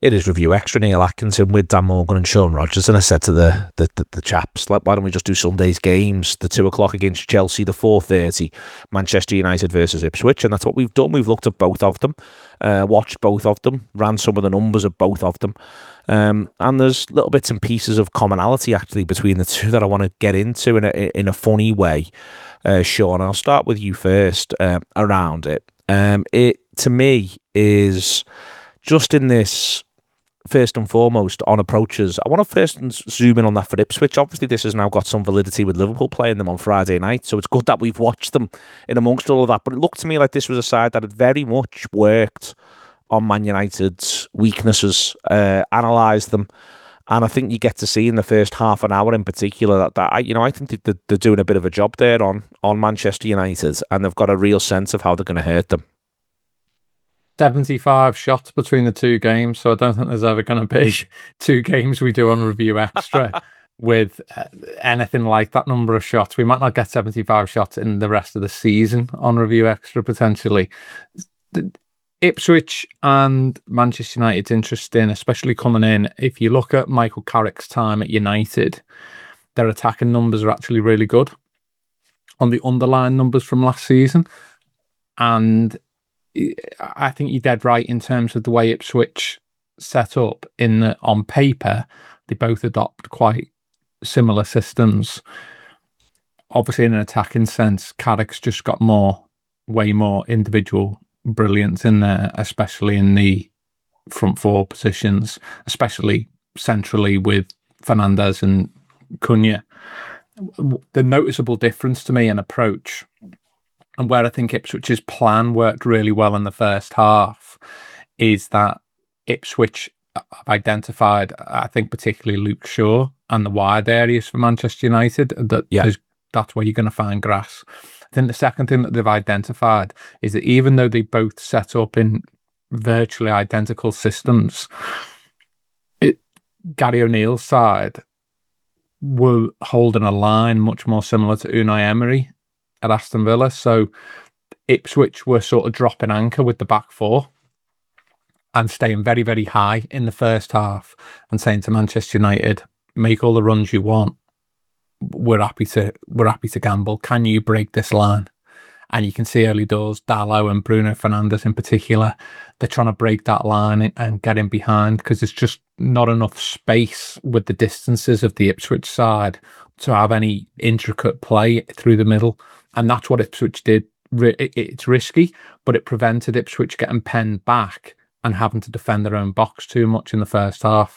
It is Review Extra. Neil Atkinson with Dan Morgan and Sean Rogers. And I said to the chaps, like, why don't we just do Sunday's games? The 2 o'clock against Chelsea, the 4:30 Manchester United versus Ipswich. And that's what we've done. We've looked at both of them, watched both of them, ran some of the numbers of both of them. And there's little bits and pieces of commonality actually between the two that I want to get into in a funny way. Sean, I'll start with you first around it. It, to me, is just in this, first and foremost, on approaches. I want to first zoom in on that for Ipswich. Obviously, this has now got some validity with Liverpool playing them on Friday night, so it's good that we've watched them in amongst all of that. But it looked to me like this was a side that had very much worked on Man United's weaknesses, analysed them, and I think you get to see in the first half an hour in particular that I think they're doing a bit of a job there on Manchester United, and they've got a real sense of how they're going to hurt them. 75 shots between the two games, so I don't think there's ever going to be 2 games we do on Review Extra with anything like that number of shots. We might not get 75 shots in the rest of the season on Review Extra, potentially. Ipswich and Manchester United's interesting, especially coming in. If you look at Michael Carrick's time at United, their attacking numbers are actually really good on the underlying numbers from last season. And I think you're dead right in terms of the way Ipswich set up. On paper, they both adopt quite similar systems. Obviously, in an attacking sense, Carrick's just got way more individual brilliance in there, especially in the front 4 positions, especially centrally with Fernandes and Cunha. The noticeable difference to me in approach, and where I think Ipswich's plan worked really well in the first half, is that Ipswich have identified, I think particularly Luke Shaw and the wide areas for Manchester United, that's where you're going to find grass. I think the second thing that they've identified is that even though they both set up in virtually identical systems, Gary O'Neill's side were holding a line much more similar to Unai Emery at Aston Villa. So Ipswich were sort of dropping anchor with the back 4 and staying very, very high in the first half and saying to Manchester United, make all the runs you want. We're happy to gamble. Can you break this line? And you can see early doors, Dalot and Bruno Fernandes in particular, they're trying to break that line and get in behind, because there's just not enough space with the distances of the Ipswich side to have any intricate play through the middle. And that's what Ipswich did. It's risky, but it prevented Ipswich getting penned back and having to defend their own box too much in the first half.